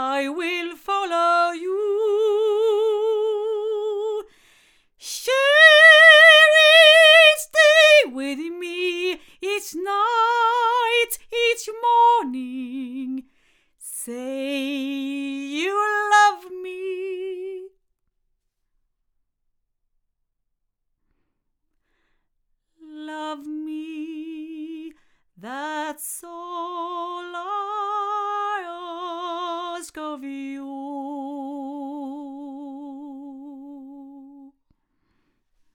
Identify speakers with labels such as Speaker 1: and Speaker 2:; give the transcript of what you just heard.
Speaker 1: I will follow you. Share each day with me, each night, each morning. Say you love me. Love me, that's all.